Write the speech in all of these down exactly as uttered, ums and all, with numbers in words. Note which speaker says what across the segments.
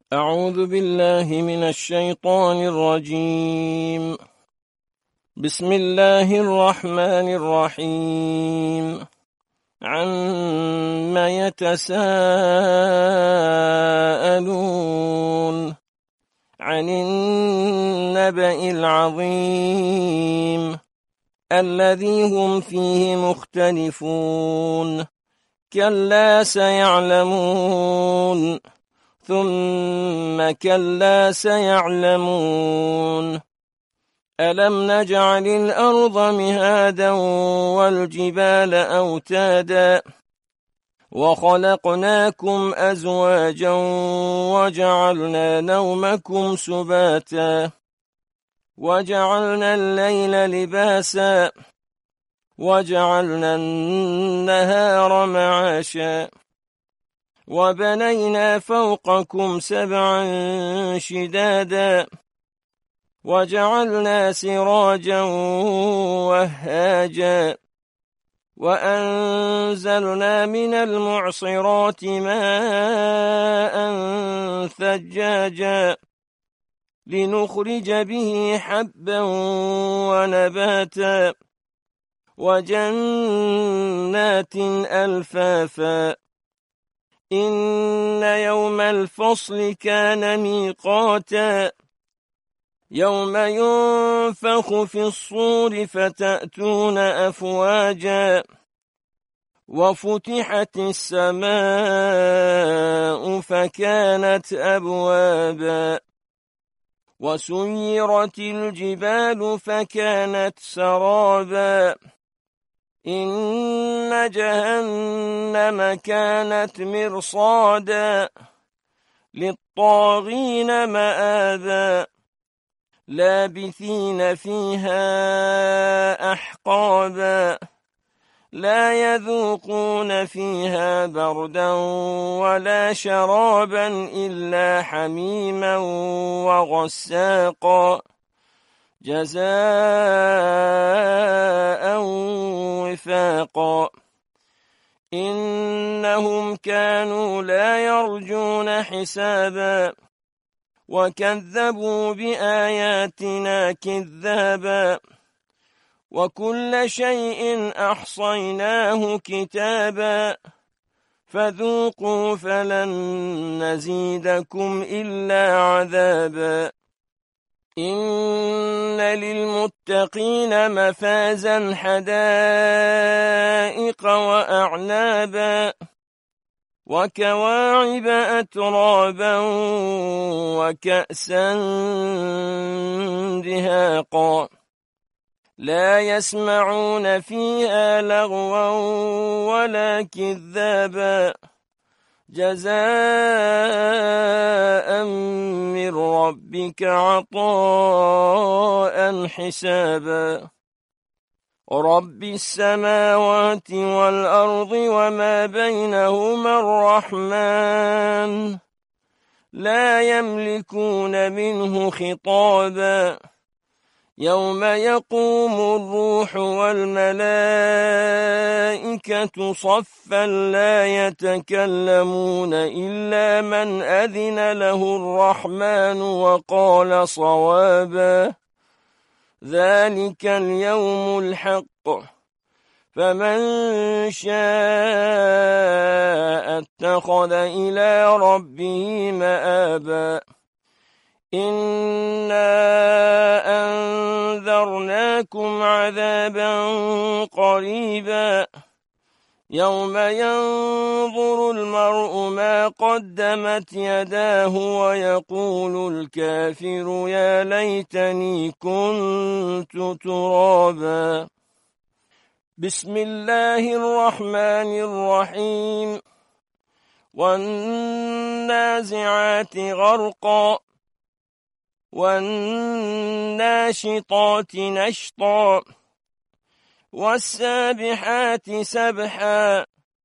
Speaker 1: أعوذ بالله من الشيطان الرجيم. بسم الله الرحمن الرحيم. عما يتساءلون عن النبأ العظيم الذي هم فيه مختلفون كلا سيعلمون ثم كلا سيعلمون ألم نجعل الأرض مهادا والجبال أوتادا وخلقناكم أزواجا وجعلنا نومكم سباتا وجعلنا الليل لباسا وجعلنا النهار معاشا وبنينا فوقكم سبعا شدادا وجعلنا سراجا وهاجا وأنزلنا من المعصرات ماء ثجاجا لنخرج به حبا ونباتا وجنات ألفافا إن يوم الفصل كان ميقاتا يوم ينفخ في الصور فتأتون أفواجا وفتحت السماء فكانت أبوابا وسيرت الجبال فكانت سرابا إن جهنم كانت مرصادا للطاغين مآبا لابثين فيها أحقابا لا يذوقون فيها بردا ولا شرابا إلا حميما وغساقا جزاء وفاقا إنهم كانوا لا يرجون حسابا وكذبوا بآياتنا كذابا وكل شيء أحصيناه كتابا فذوقوا فلن نزيدكم إلا عذابا إن للمتقين مفازا حدائق وأعنابا وكواعب أترابا وكأسا دهاقا لا يسمعون فيها لغوا ولا كذابا جزاء من ربك عطاء حسابا رب السماوات والأرض وما بينهما الرحمن لا يملكون منه خطابا يوم يقوم الروح والملائكة صفا لا يتكلمون إلا من أذن له الرحمن وقال صوابا ذلك اليوم الحق فمن شاء اتخذ إلى ربه مآبا إنا أنذرناكم عذابا قريبا يوم ينظر المرء ما قدمت يداه ويقول الكافر يا ليتني كنت ترابا بسم الله الرحمن الرحيم والنازعات غرقا والناشطات نشطا والسابحات سبحا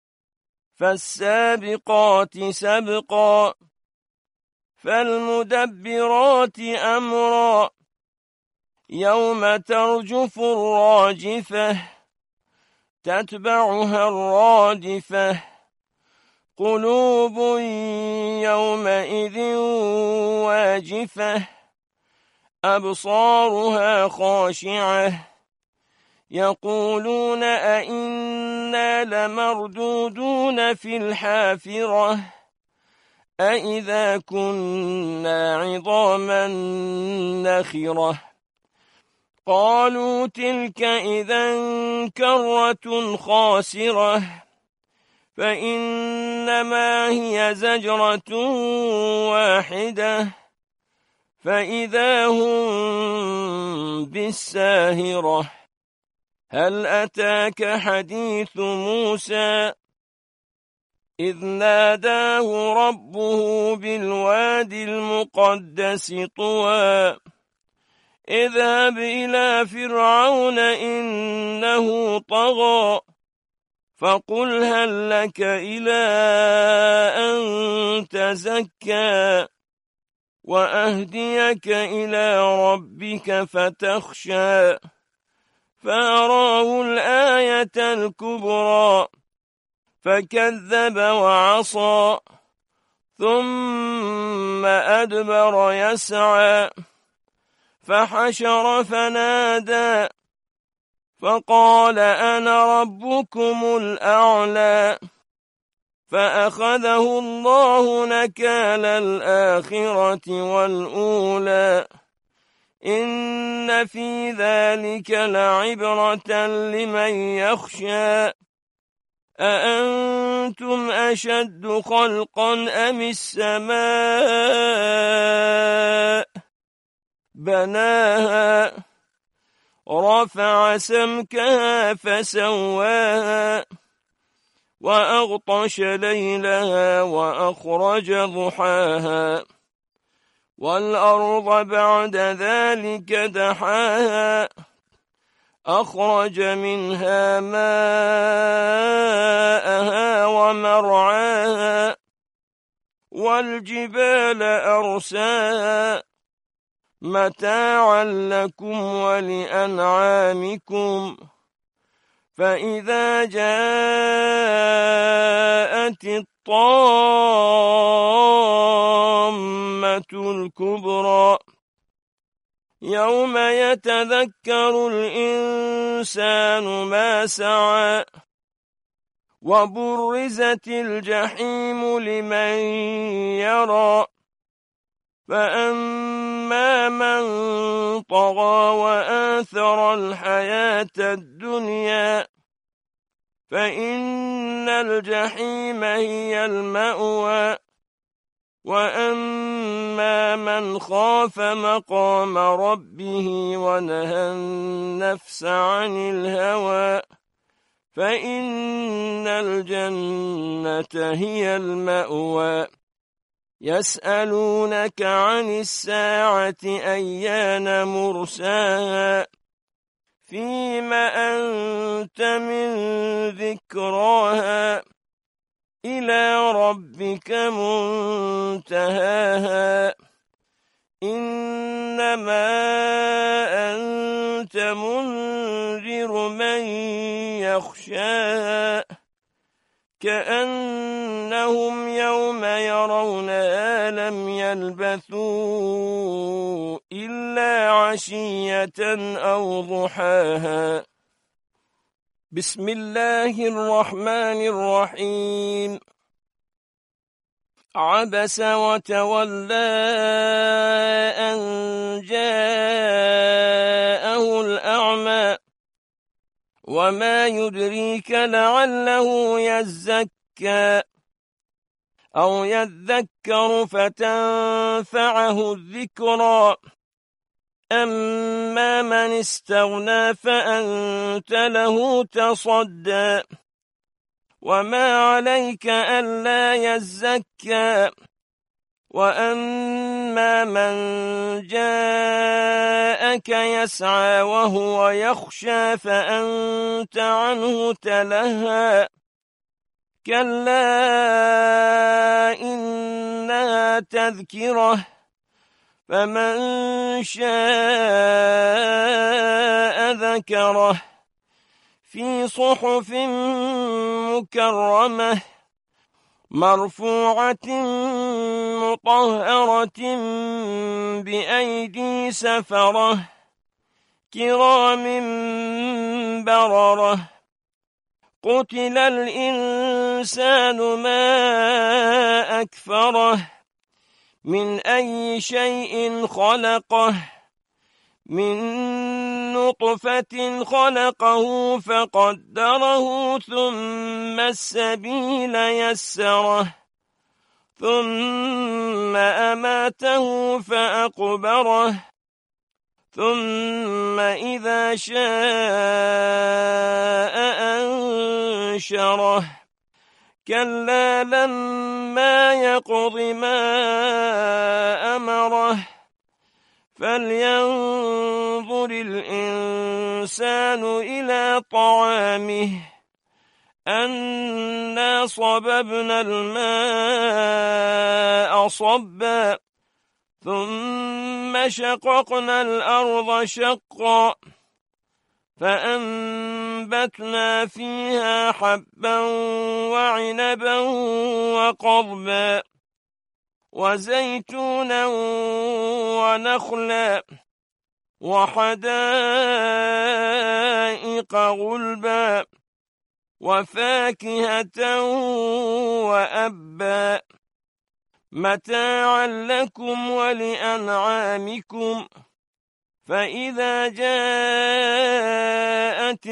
Speaker 1: فالسابقات سبقا فالمدبرات أمرا يوم ترجف الراجفة تتبعها الرادفة قلوب يومئذ واجفة أبصارها خاشعة يقولون أئنا لمردودون في الحافرة أئذا كنا عظاما نخرة قالوا تلك إذا كرة خاسرة فإنما هي زجرة واحدة فإذا هم بالساهرة هل أتاك حديث موسى إذ ناداه ربه بالوادي المقدس طوى اذهب إلى فرعون إنه طغى فقل هل لك إلى أن تزكى وأهديك إلى ربك فتخشى فأراه الآية الكبرى فكذب وعصى ثم أدبر يسعى فحشر فنادى فقال أنا ربكم الأعلى فأخذه الله نكال الآخرة والأولى إن في ذلك لعبرة لمن يخشى أأنتم أشد خلقا أم السماء بناها رفع سمكها فسواها وأغطش ليلها وأخرج ضحاها والأرض بعد ذلك دحاها أخرج منها ماءها ومرعاها والجبال أرساها متاعا لكم ولأنعامكم فإذا جاءت الطامة الكبرى يوم يتذكر الإنسان ما سعى وبرزت الجحيم لمن يرى فأما من طغى وآثر الحياة الدنيا فإن الجحيم هي المأوى وأما من خاف مقام ربه ونهى النفس عن الهوى فإن الجنة هي المأوى يسألونك عن الساعة أيان مرساها فيم أنت من ذكراها إلى ربك منتهاها إنما أنت منذر من يخشاها كأنهم يوم يرونها لم يلبثوا إلا عشية أو ضحاها بسم الله الرحمن الرحيم عبس وتولى أن جاءه الأعمى وما يدريك لعله يزكى أو يذكر فتنفعه الذكرى أما من استغنى فأنت له تصدى وما عليك ألا يزكى وأما من جاءك يسعى وهو يخشى فأنت عنه تلهى كلا إنها تذكرة فمن شاء ذكره في صحف مكرمة مرفوعة مطهرة بأيدي سفرة كرام بررة قتل الإنسان ما أكفره من أي شيء خلقه من نطفة خلقه فقدره ثم السبيل يسره ثم أماته فأقبره ثم إذا شاء أنشره كلا لما يقض ما أمره فلينظر الإنسان إلى طعامه أنا صببنا الماء صبا ثم شققنا الأرض شقا فأنبتنا فيها حبا وعنبا وقضبا وزيتونا ونخلا وحدائق غلبا وفاكهة وأبا متاعا لكم ولأنعامكم فإذا جاءت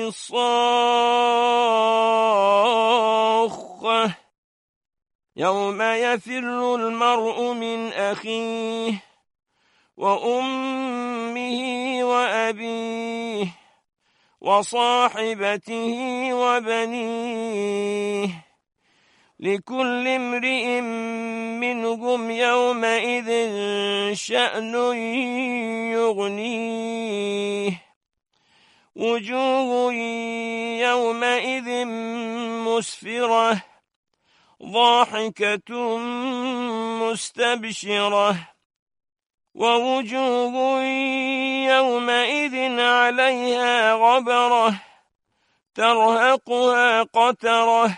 Speaker 1: الصاخة يوم يفر المرء من أخيه وأمه وأبيه وصاحبته وبنيه لكل امرئ منهم يومئذ شأن يغنيه وجوه يومئذ مسفرة ضاحكة مستبشرة ووجوه يومئذ عليها غبرة ترهقها قترة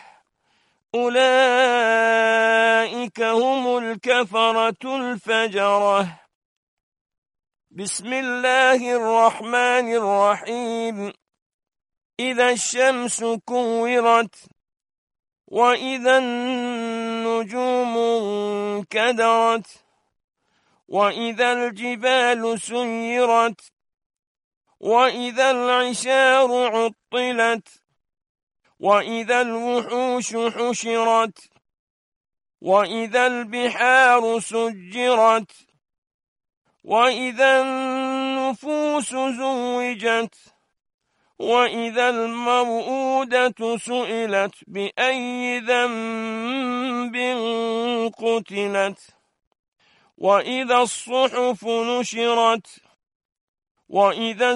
Speaker 1: أولئك هم الكفرة الفجرة بسم الله الرحمن الرحيم إذا الشمس كورت وإذا النجوم انكدرت وإذا الجبال سيرت وإذا العشار عطلت وإذا الوحوش حشرت وإذا البحار سجرت وإذا النفوس زوجت وإذا الموءودة سئلت بأي ذنب قتلت وإذا الصحف نشرت وإذا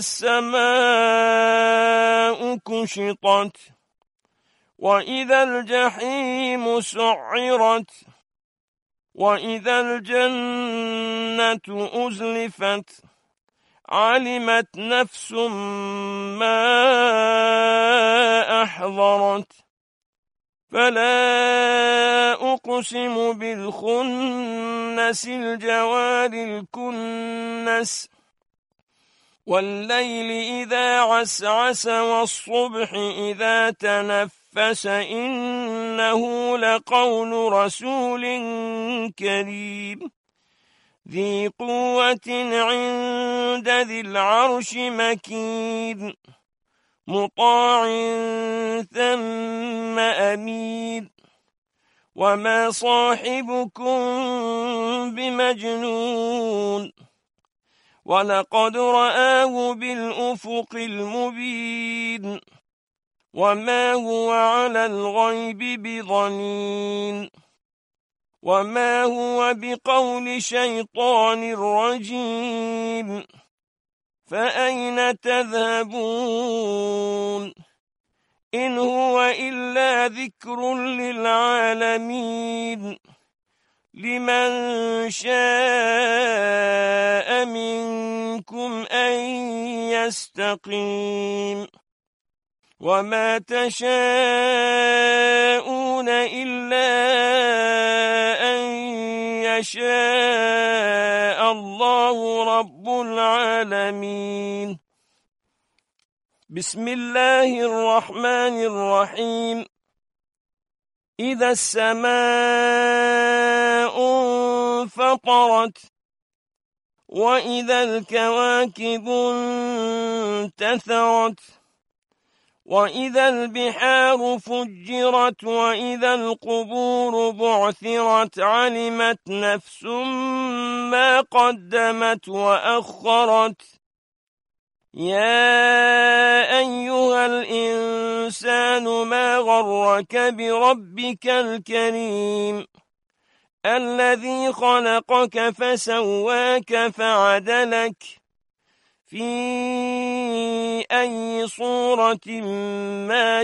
Speaker 1: السماء كشطت وإذا الجحيم سعرت وإذا الجنة أزلفت علمت نفس ما أحضرت فلا أقسم بالخنس الجوار الكنس والليل إذا عسعس والصبح إذا تنفس إنه لقول رسول كريم ذي قوة عند ذي العرش مكين مطاع ثم أمين وما صاحبكم بمجنون ولقد رآه بالأفق المبين وما هو على الغيب بضنين وما هو بقول شيطان رجيم فأين تذهبون إن هو إلا ذكر للعالمين لمن شاء منكم أن يستقيم وما تشاءون إلا أن يشاء الله رب العالمين. بسم الله الرحمن الرحيم. إذا السماء انفطرت وإذا الكواكب انتثرت وإذا البحار فجرت وإذا القبور بعثرت علمت نفس ما قدمت وأخرت. يا أيها الإنسان ما غرك بربك الكريم الذي خلقك فسواك فعدلك في أي صورة ما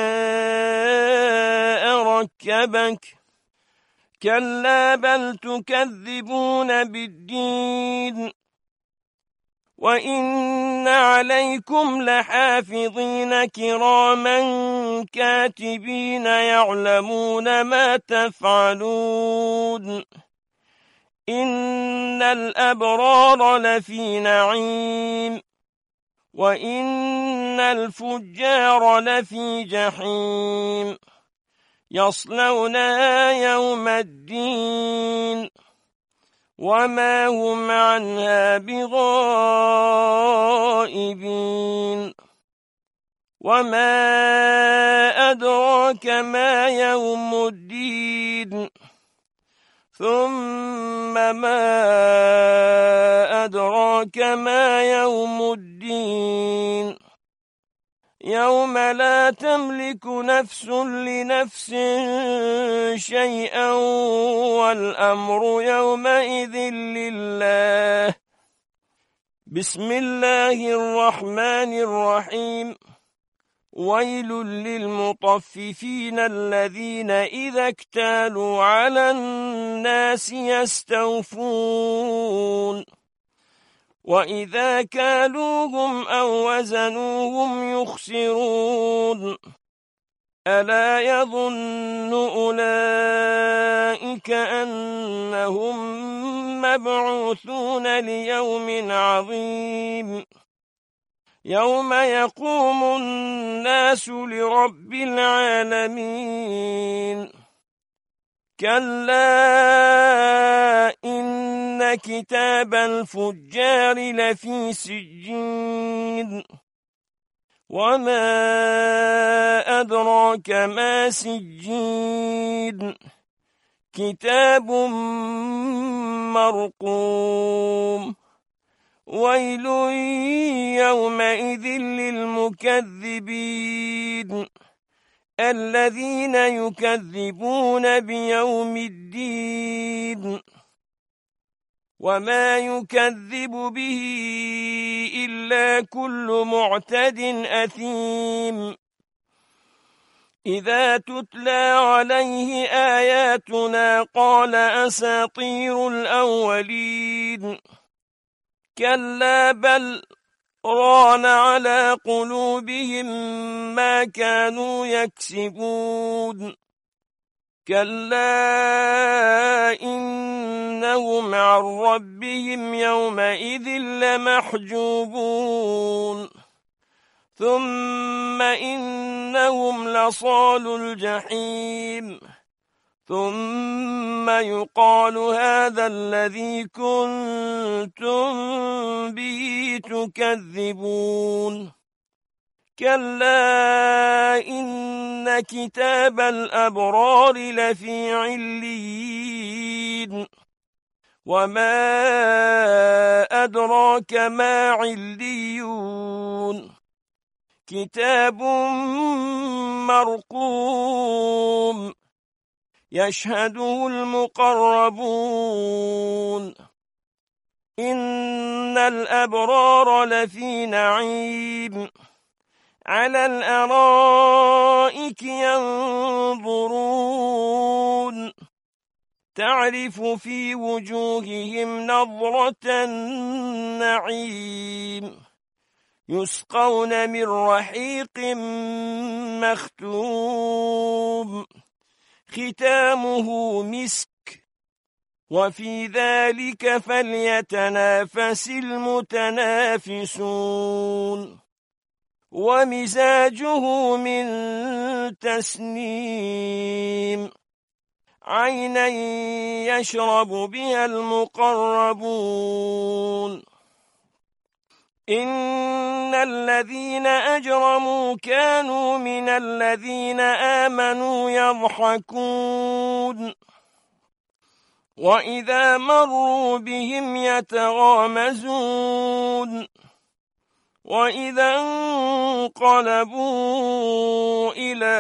Speaker 1: شاء ركبك. كلا بل تكذبون بالدين وإن عليكم لحافظين كراما كاتبين يعلمون ما تفعلون. إن الأبرار لفي نعيم وإن الفجار لفي جحيم يصلونها يوم الدين وما هم عنها بغائبين. وما أدراك ما يوم الدين ثم ما أدراك ما يوم الدين يوم لا تملك نفس لنفس شيئا والأمر يومئذ لله. بسم الله الرحمن الرحيم. ويل للمطففين الذين إذا اكتالوا على الناس يستوفون وإذا كالوهم أو وزنوهم يخسرون. ألا يظن أولئك أنهم مبعوثون ليوم عظيم يوم يقوم الناس لرب العالمين. كلا إن كتاب الفجار لفي سجين وما أدراك ما سجين كتاب مرقوم. ويل يومئذ للمكذبين الذين يكذبون بيوم الدين وما يكذب به إلا كل معتد أثيم. إذا تتلى عليه آياتنا قال أساطير الأولين. كلا بل ران على قلوبهم ما كانوا يكسبون. كلا إنهم عن ربهم يومئذ لمحجوبون ثم إنهم لصالو الجحيم ثم يقال هذا الذي كنتم به تكذبون. كلا إن كتاب الأبرار لفي عليين وما أدراك ما عليون كتاب مرقوم يشهده المقربون. إن الأبرار لفي نعيم على الأرائك ينظرون تعرف في وجوههم نظرة النعيم يسقون من رحيق مختوم ختامه مسك وفي ذلك فليتنافس المتنافسون ومزاجه من تسنيم عينا يشرب بها المقربون إن الذين أجرموا كانوا من الذين آمنوا يضحكون وإذا مروا بهم يتغامزون وإذا انقلبوا إلى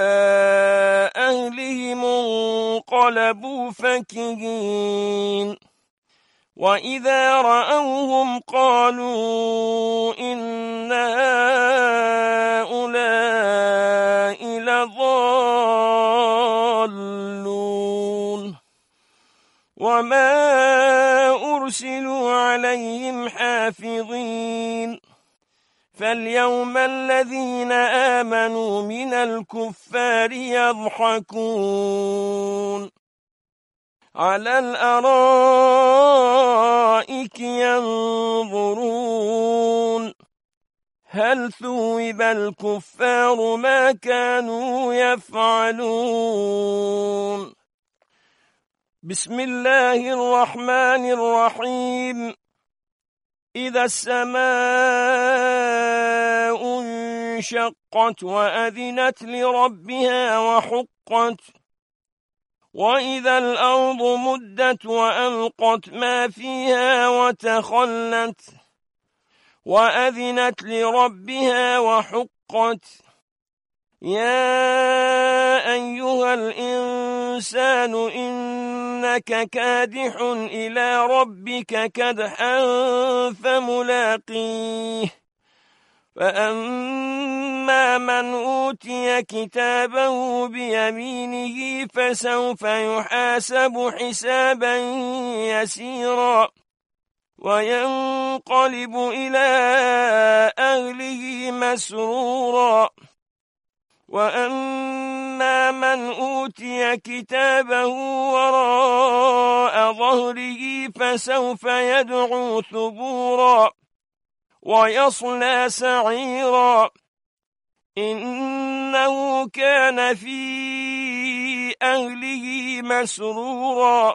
Speaker 1: أهلهم انقلبوا فكهين وإذا رأوهم قالوا إن هؤلاء لضالون وما أرسلوا عليهم حافظين فاليوم الذين آمنوا من الكفار يضحكون على الأرائك ينظرون هل ثوب الكفار ما كانوا يفعلون بسم الله الرحمن الرحيم إذا السماء انشقت وأذنت لربها وحقت وإذا الأرض مدت وألقت ما فيها وتخلت وأذنت لربها وحقت يا أيها الإنسان إنك كادح إلى ربك كدحا فملاقيه فأما من أوتي كتابه بيمينه فسوف يحاسب حسابا يسيرا وينقلب إلى أهله مسرورا وأما من أوتي كتابه وراء ظهره فسوف يدعو ثبورا ويصلى سعيرا إنه كان في أهله مسرورا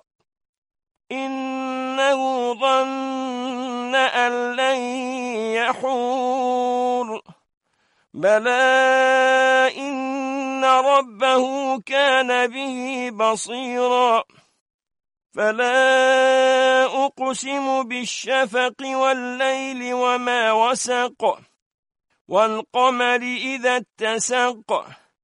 Speaker 1: إنه ظن أن لن يحور بلى إن ربه كان به بصيرا فلا أقسم بالشفق والليل وما وسق والقمر إذا اتسق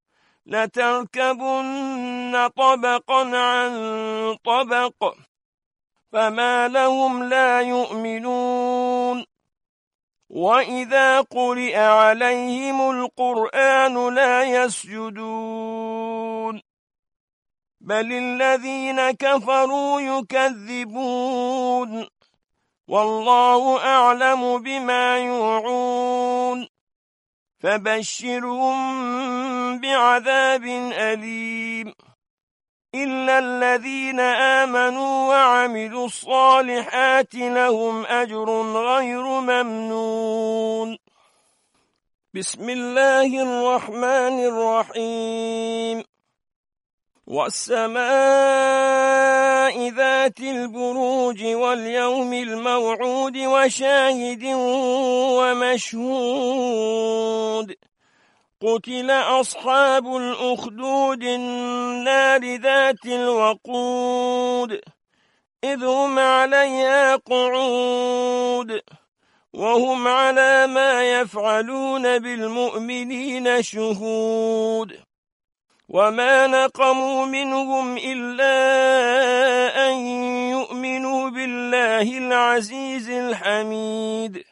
Speaker 1: لتركبن طبقا عن طبق فما لهم لا يؤمنون وإذا قرئ عليهم القرآن لا يسجدون بل الذين كفروا يكذبون والله أعلم بما يوعون فبشرهم بعذاب أليم إلا الذين آمنوا وعملوا الصالحات لهم أجر غير ممنون بسم الله الرحمن الرحيم والسماء ذات البروج واليوم الموعود وشاهد ومشهود قتل أصحاب الأخدود النار ذات الوقود إذ هم عليها قعود وهم على ما يفعلون بالمؤمنين شهود وما نقموا منهم إلا أن يؤمنوا بالله العزيز الحميد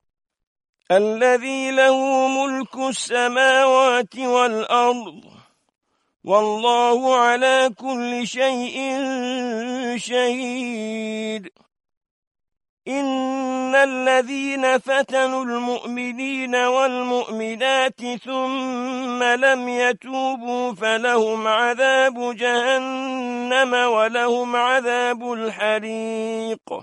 Speaker 1: الذي له ملك السماوات والأرض والله على كل شيء شهيد إن إن الذين فتنوا المؤمنين والمؤمنات ثم لم يتوبوا فلهم عذاب جهنم ولهم عذاب الحريق.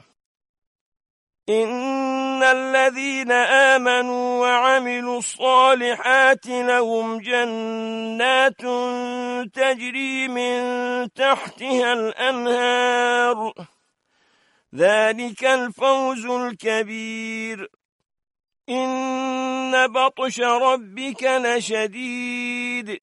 Speaker 1: إن الذين آمنوا وعملوا الصالحات لهم جنات تجري من تحتها الأنهار ذلك الفوز الكبير. إن بطش ربك لشديد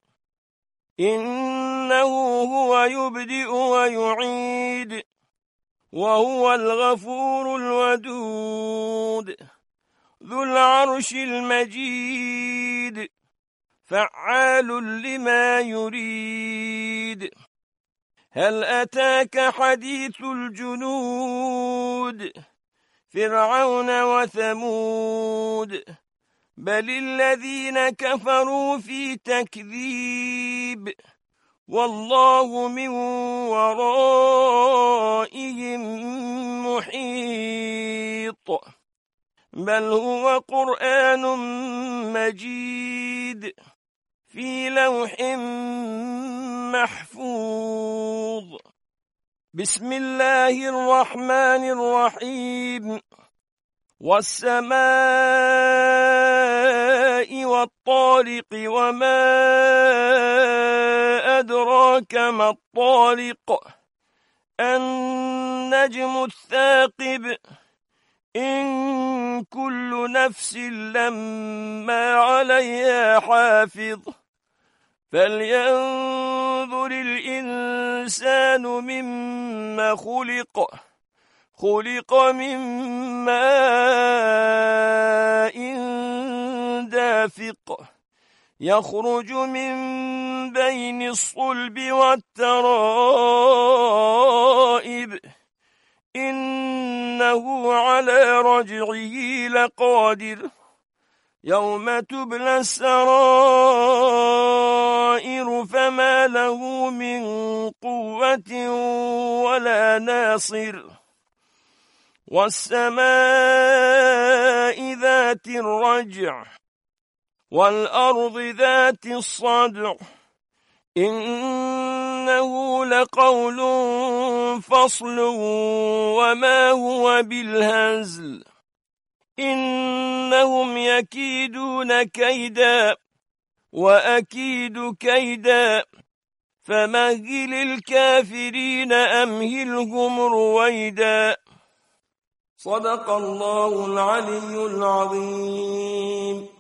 Speaker 1: إنه هو يبدئ ويعيد وهو الغفور الودود ذو العرش المجيد فعال لما يريد. هل أتاك حديث الجنود فرعون وثمود بل الذين كفروا في تكذيب والله من ورائهم محيط. بل هو قرآن مجيد في لوح محفوظ. بسم الله الرحمن الرحيم. والسماء والطارق وما أدراك ما الطارق النجم الثاقب إن كل نفس لما عليها حافظ فلينظر الإنسان مما خلق خلق من ماء دافق يخرج من بين الصلب والترائب إنه على رجعه لقادر يوم تبلى السرائر فما له من قوة ولا ناصر. والسماء ذات الرجع والأرض ذات الصدع إنه لقول فصل وما هو بالهزل إنهم يكيدون كيدا وأكيد كيدا فمهل الكافرين أمهلهم رويدا. صدق الله العلي العظيم.